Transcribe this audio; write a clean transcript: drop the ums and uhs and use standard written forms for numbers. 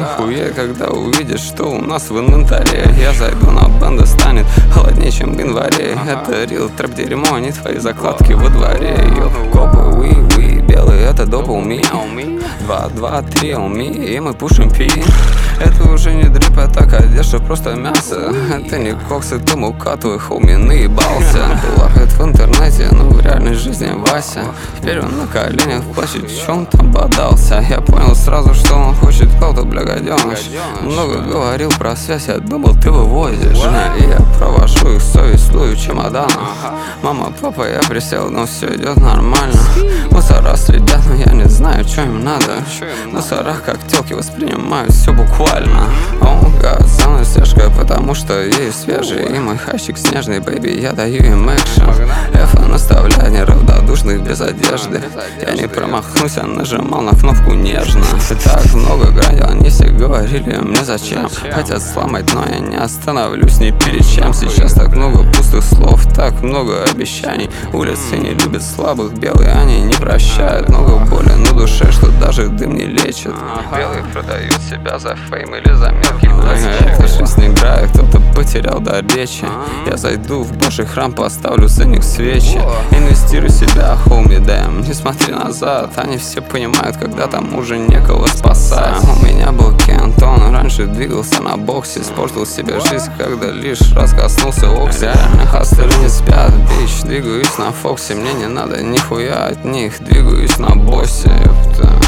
охуеть, когда увидишь, что у нас в инвентаре. Я зайду на бенда, станет холоднее, чем в январе. Это рил, трэп дерьмо, не твои закладки во дворе. Копы, уи, белый, это допл ми. 2, 2, 3, ми, и мы пушим пи. Это уже не дрип, а так одежда, просто мясо. Это не кокс, это мука, твой хоуми наебался. Лахает в интернете, но в реальной жизни Вася. Теперь он на коленях плачет, в чем там бодался. Я понял сразу, что он хочет кого-то, бля, гаденыш. Много говорил про связь, я думал, ты вывозишь. И я провожу их совесть, лую чемодан. Мама, папа, я присел, но все идет нормально. Мусора следят, но я не знаю, что им надо. Мусора как телки воспринимают все буквально. За мной слежка, потому что ей свежий. И мой хащик снежный, бэйби, я даю им экшен. Эфа наставляет неравнодушных без одежды. Я не промахнусь, я нажимал на кнопку нежно. И так много граней, они все говорили мне зачем. Хотят сломать, но я не остановлюсь ни перед чем. Сейчас так много пустых слов, так много обещаний. Улицы не любят слабых, белые они не прощают. Много боли на душе, что даже дым не лечит. Белые продают себя за фейм или за мелкий блэкчек. Эта жизнь играет, кто-то потерял дар речи. Я зайду в божий храм, поставлю за них свечи. Инвестируй в себя, хоуми, дэм, не смотри назад. Они все понимают, когда там уже некого спасать. У меня был Кентон, раньше двигался на боксе. Испортил себе жизнь, когда лишь раз коснулся окси. Реально хастлеры не спят, бич, двигаюсь на Фоксе. Мне не надо нихуя от них, двигаюсь на боссе.